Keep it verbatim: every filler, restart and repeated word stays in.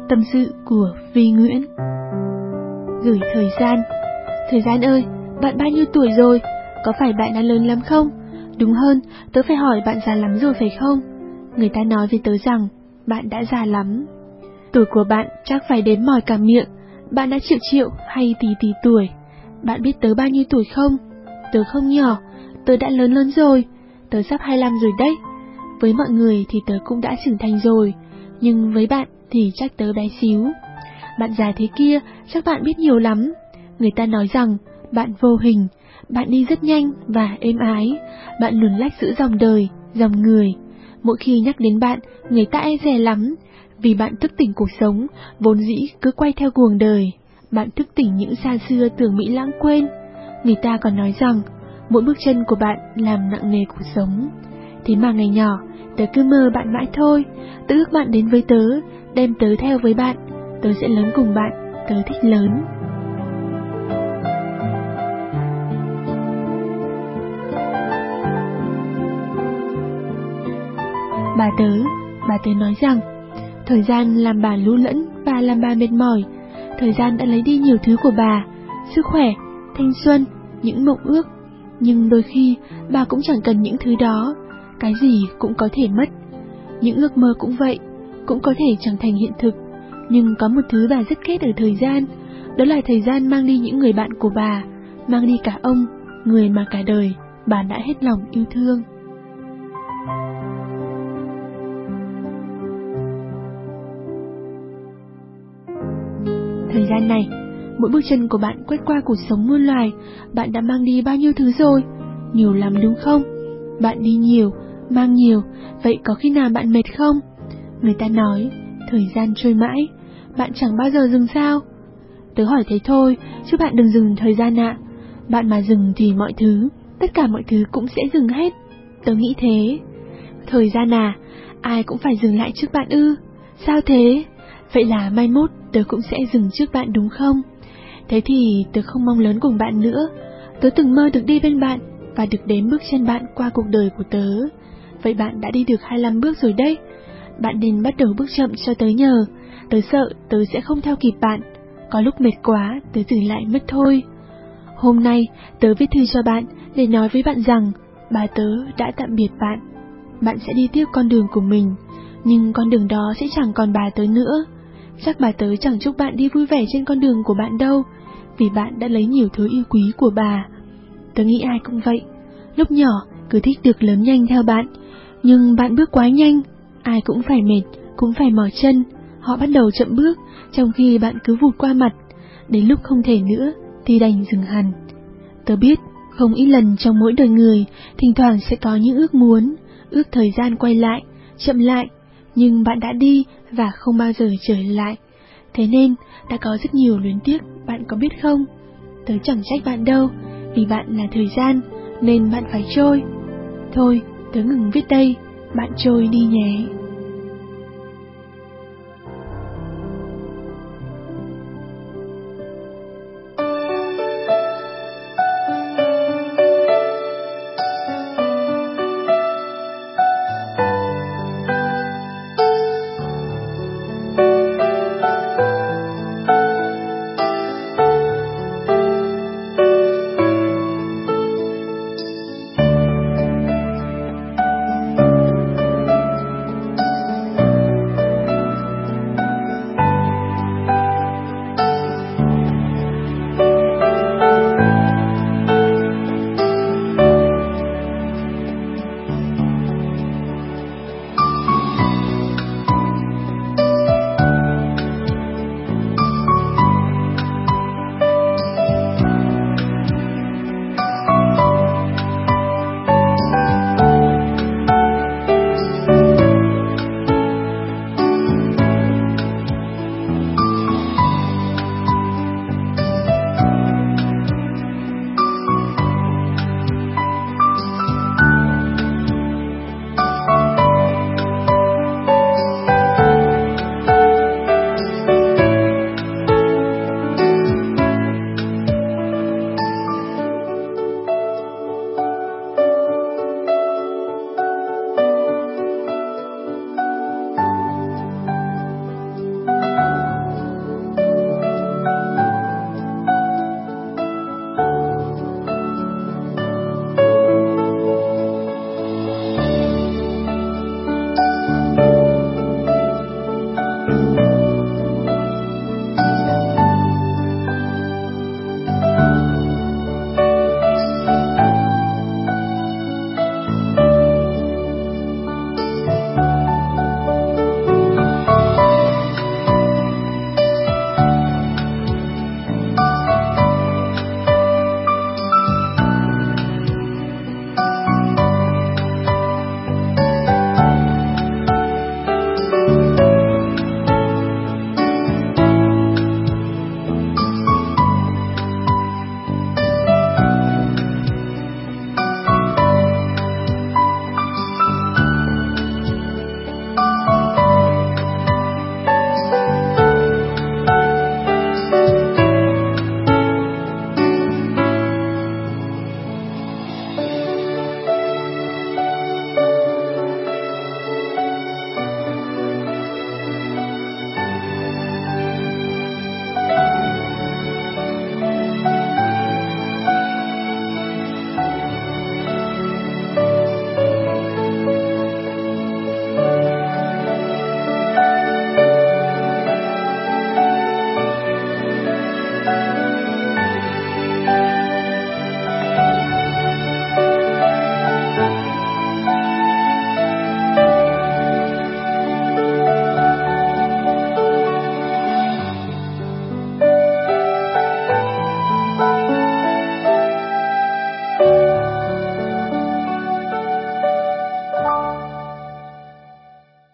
tâm sự của Vi Nguyễn. Gửi thời gian. Thời gian ơi, bạn bao nhiêu tuổi rồi? Có phải bạn đã lớn lắm không? Đúng hơn, tớ phải hỏi bạn già lắm rồi phải không? Người ta nói với tớ rằng bạn đã già lắm. Tuổi của bạn chắc phải đếm mỏi cả miệng. Bạn đã triệu triệu hay tỷ tỷ tuổi? Bạn biết tớ bao nhiêu tuổi không? Tớ không nhỏ, tớ đã lớn lớn rồi. Tớ sắp hai mươi lăm rồi đấy. Với mọi người thì tớ cũng đã trưởng thành rồi, nhưng với bạn thì chắc tớ bé xíu. Bạn già thế kia, chắc bạn biết nhiều lắm. Người ta nói rằng bạn vô hình, bạn đi rất nhanh và êm ái, bạn luồn lách giữa dòng đời, dòng người. Mỗi khi nhắc đến bạn, người ta e dè lắm, vì bạn thức tỉnh cuộc sống, vốn dĩ cứ quay theo guồng đời. Bạn thức tỉnh những xa xưa tưởng mỹ lãng quên. Người ta còn nói rằng mỗi bước chân của bạn làm nặng nề cuộc sống. Thế mà ngày nhỏ, tớ cứ mơ bạn mãi thôi. Tớ ước bạn đến với tớ, đem tớ theo với bạn. Tớ sẽ lớn cùng bạn, tớ thích lớn. Bà tớ, bà tớ nói rằng thời gian làm bà lú lẫn và làm bà mệt mỏi. Thời gian đã lấy đi nhiều thứ của bà, sức khỏe, thanh xuân, những mộng ước. Nhưng đôi khi bà cũng chẳng cần những thứ đó. Cái gì cũng có thể mất. Những ước mơ cũng vậy, cũng có thể chẳng thành hiện thực. Nhưng có một thứ bà rất ghét ở thời gian, đó là thời gian mang đi những người bạn của bà, mang đi cả ông, người mà cả đời bà đã hết lòng yêu thương. Thời gian này, mỗi bước chân của bạn quét qua cuộc sống muôn loài, bạn đã mang đi bao nhiêu thứ rồi? Nhiều lắm đúng không? Bạn đi nhiều, mang nhiều, vậy có khi nào bạn mệt không? Người ta nói, thời gian trôi mãi, bạn chẳng bao giờ dừng sao? Tớ hỏi thế thôi, chứ bạn đừng dừng thời gian ạ. Bạn mà dừng thì mọi thứ, tất cả mọi thứ cũng sẽ dừng hết. Tớ nghĩ thế. Thời gian à, ai cũng phải dừng lại trước bạn ư? Sao thế? Vậy là mai mốt tớ cũng sẽ dừng trước bạn đúng không? Thế thì tớ không mong lớn cùng bạn nữa. Tớ từng mơ được đi bên bạn và được đếm bước chân bạn qua cuộc đời của tớ. Vậy bạn đã đi được hai mươi lăm bước rồi đấy. Bạn nên bắt đầu bước chậm cho tớ nhờ. Tớ sợ tớ sẽ không theo kịp bạn. Có lúc mệt quá, tớ dừng lại mất thôi. Hôm nay, tớ viết thư cho bạn để nói với bạn rằng bà tớ đã tạm biệt bạn. Bạn sẽ đi tiếp con đường của mình, nhưng con đường đó sẽ chẳng còn bà tớ nữa. Chắc bà tớ chẳng chúc bạn đi vui vẻ trên con đường của bạn đâu, vì bạn đã lấy nhiều thứ yêu quý của bà. Tớ nghĩ ai cũng vậy, lúc nhỏ cứ thích được lớn nhanh theo bạn, nhưng bạn bước quá nhanh, ai cũng phải mệt, cũng phải mỏi chân. Họ bắt đầu chậm bước, trong khi bạn cứ vụt qua mặt. Đến lúc không thể nữa thì đành dừng hẳn. Tớ biết không ít lần trong mỗi đời người, thỉnh thoảng sẽ có những ước muốn, ước thời gian quay lại, chậm lại, nhưng bạn đã đi và không bao giờ trở lại. Thế nên đã có rất nhiều luyến tiếc, bạn có biết không? Tớ chẳng trách bạn đâu, vì bạn là thời gian nên bạn phải trôi. Thôi, tớ ngừng viết đây, bạn trôi đi nhé.